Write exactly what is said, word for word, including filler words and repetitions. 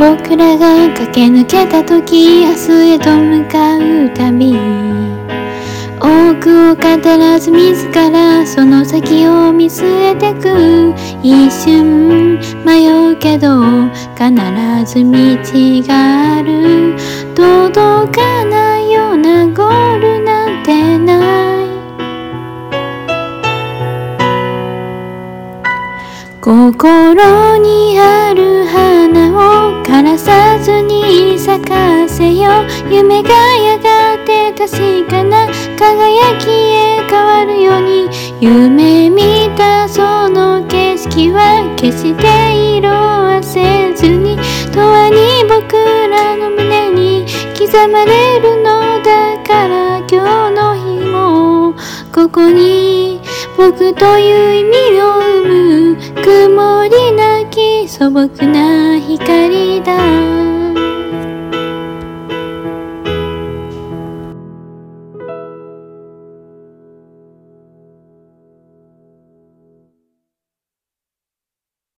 僕らが駆け抜けた時、明日へと向かう旅、多くを語らず自らその先を見据えてく。一瞬迷うけど必ず道がある。届かないようなゴールなんてない。心にある花を枯らさずに咲かせよ。夢がやがて確かな輝きへ変わるように、夢見たその景色は決して色あせずに、永遠に僕らの胸に刻まれるのだから、今日の日もここに僕という意味を生む曇りなき素朴な光だ。